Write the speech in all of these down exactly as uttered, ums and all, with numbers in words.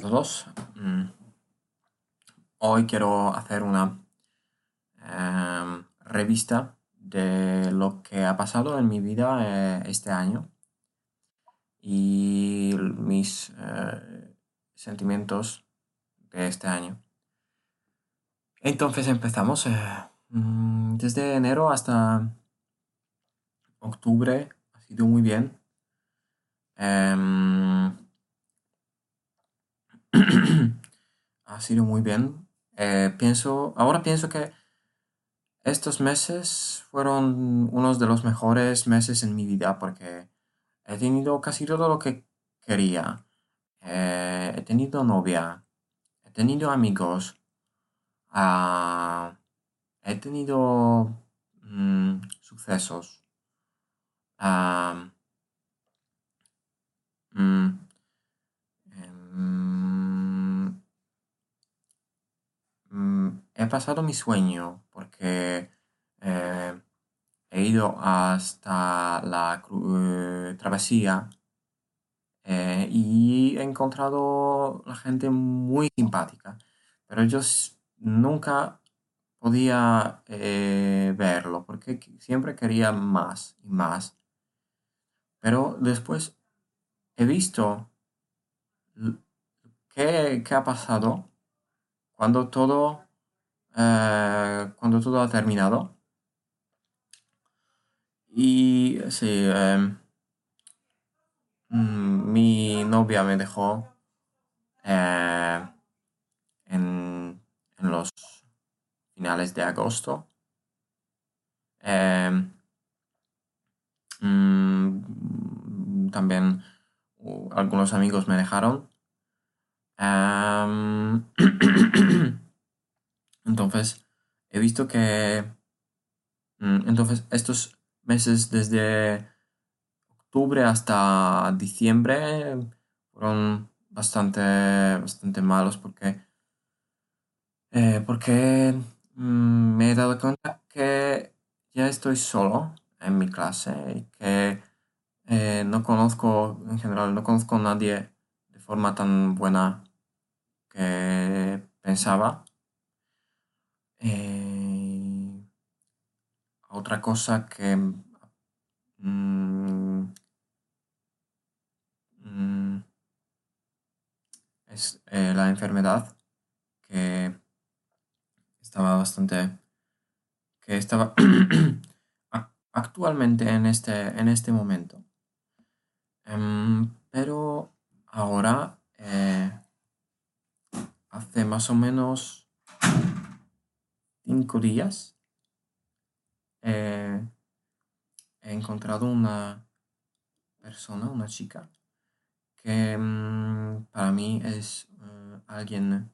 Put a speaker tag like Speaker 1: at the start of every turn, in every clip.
Speaker 1: todos. Mm, Hoy quiero hacer una em, revista de lo que ha pasado en mi vida eh, este año y mis eh, sentimientos de este año. Entonces empezamos. eh, mm, desde enero hasta octubre ha sido muy bien. Em, ha sido muy bien. Eh, pienso, ahora pienso que estos meses fueron unos de los mejores meses en mi vida porque he tenido casi todo lo que quería. Eh, he tenido novia, he tenido amigos, ah, he tenido mm, sucesos. ah, mm, em, mm, He pasado mi sueño porque eh, he ido hasta la cru- eh, travesía. Eh, y he encontrado la gente muy simpática, pero yo s- nunca podía eh, verlo porque qu- siempre quería más y más. Pero después he visto l- qué, qué ha pasado cuando todo, eh, cuando todo ha terminado. Y sí, em, mm, mi novia me dejó eh, en, en los finales de agosto. Em, mm, También uh, algunos amigos me dejaron. Em, entonces, he visto que mm, entonces estos meses desde octubre hasta diciembre fueron bastante, bastante malos porque, eh, porque mm, me he dado cuenta que ya estoy solo en mi clase y que Eh, no conozco, en general, no conozco a nadie de forma tan buena que pensaba. Eh, Otra cosa que mm, mm, es eh, la enfermedad, que estaba bastante, que estaba ac- actualmente en este, en este momento. Em, pero ahora, eh, hace más o menos cinco días, eh, he encontrado una persona, una chica, que mm, para mí es eh, alguien,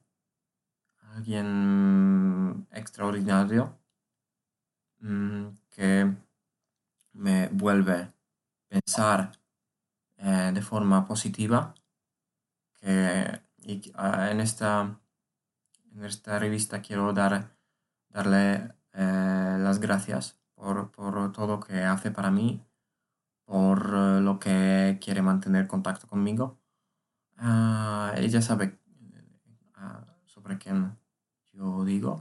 Speaker 1: alguien extraordinario, mm, que me vuelve a pensar eh, de forma positiva, que y que, ah, en esta, en esta revista quiero dar, darle eh, las gracias por, por todo que hace para mí, por eh, lo que quiere mantener contacto conmigo. Ah, ella sabe ah, sobre quién yo digo.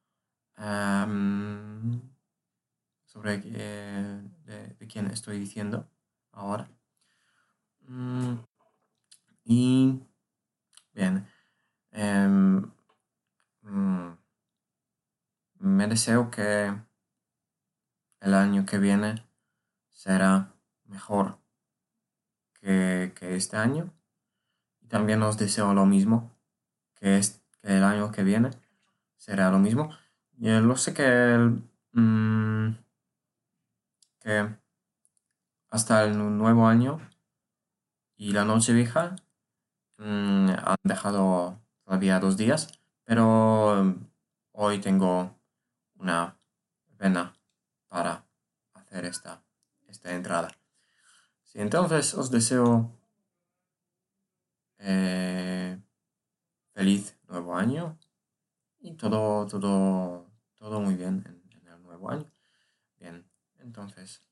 Speaker 1: Am, Sobre eh, de, de quién estoy diciendo ahora. Mm, y bien, em, mm, me deseo que el año que viene será mejor que, que este año. Y también os deseo lo mismo, que, es, que el año que viene será lo mismo. Yo lo sé que, el, mm, que hasta el nuevo año y la noche vieja mm, han dejado todavía dos días, pero mm, hoy tengo una vena para hacer esta, esta entrada. Sí, entonces os deseo eh, feliz nuevo año y todo, todo, todo muy bien en, en el nuevo año. Bien, entonces